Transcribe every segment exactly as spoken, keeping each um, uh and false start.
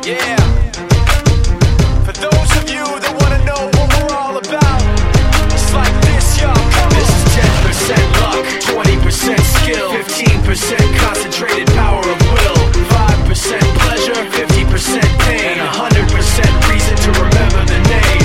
Yeah. For those of you that wanna know what we're all about, it's like this, y'all. This is ten percent luck, twenty percent skill, fifteen percent concentrated power of will, five percent pleasure, fifty percent pain, and one hundred percent reason to remember the name.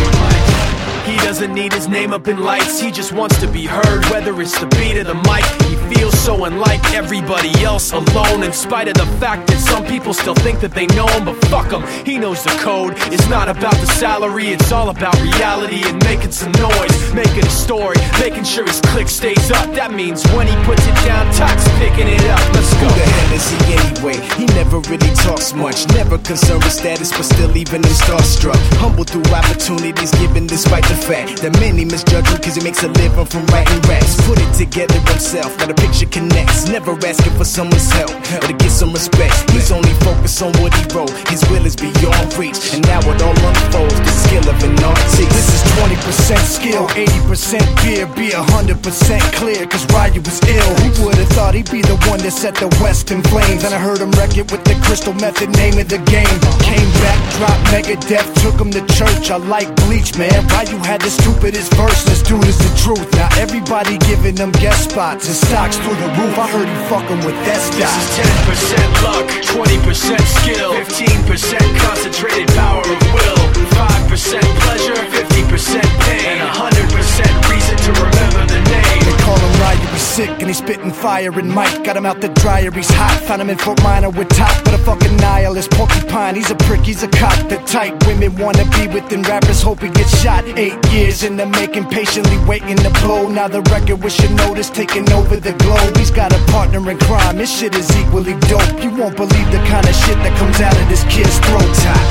He doesn't need his name up in lights, he just wants to be heard, whether it's the beat of the mic. He feels so unlike everybody else, alone, in spite of the fact that some people still think that they know him. But fuck him, he knows the code. It's not about the salary, it's all about reality and making some noise, making a story, making sure his click stays up. That means when he puts it down, Tox picking it up. Let's go. Who the hell is he anyway? He never really talks much, never concerned with status, but still even him starstruck. Humble through opportunities given despite the fact that many misjudge him cause he makes a living from writing raps. Put it together himself, now the picture connects, never asking for someone's help or to get some respect. He's only focused on what he wrote, his will is beyond reach, and now it all unfolds, the skill of an artist. This is twenty percent skill, eighty percent fear, be one hundred percent clear, cause Ryu was ill. Who would've thought he'd be the one that set the West in flames? And I heard him wreck it with the Crystal Method, name of the game. Came back, dropped Megadeth, took him to church. I like Bleach, man. Ryu had the stupidest verse, this dude is the truth. Now everybody giving them guest spots and stocks through the roof. I heard he fucking with that stock. This is ten percent luck, twenty percent skill, fifteen percent concentrated power of will, five percent pleasure, fifty percent pain, and one hundred percent reason to remember the name. They call him Ryu, he's sick and he's spitting fire. And Mike got him out the dryer, he's hot. Found him in Fort Minor with top, but a fucking nihilist porcupine. He's a prick, he's a cop. The type women wanna be within, rappers hope he gets shot. Eight years in the making, patiently waiting to blow. Now the record with your notice taking over the globe. He's got a partner in crime, this shit is equally dope. You won't believe the kind of shit that comes out of this kid's throat.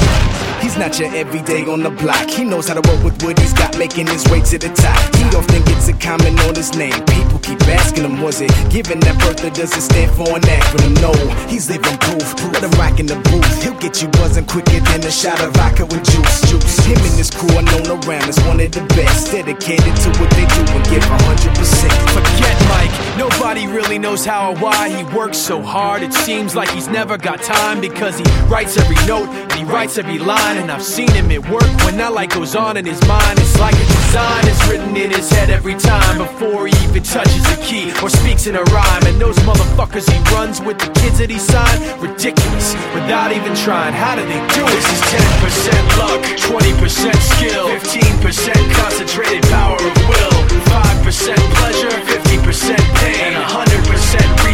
He's not your everyday on the block. He knows how to work with what he's got, making his way to the top. He often gets a comment on his name. People keep asking him, was it given that birth or does it stand for an acronym? No, he's living proof. Let him rock in the booth. He'll get you buzzing quicker than a shot of vodka with juice. Juice. Him and his crew are known around as one of the best, dedicated to what they do and give one hundred percent. Forget Mike, nobody really knows how or why he works so hard. It seems like he's never got time because he writes every note and he writes every line. And I've seen him at work when that light goes on in his mind. It's like a design is written in his head every time before he even touches a key or speaks in a rhyme. And those motherfuckers he runs with, the kids that he signed, ridiculous, without even trying. How do they do it? This is ten percent luck, twenty percent skill, fifteen percent concentrated power of will, five percent pleasure, fifty percent pain, and one hundred percent reason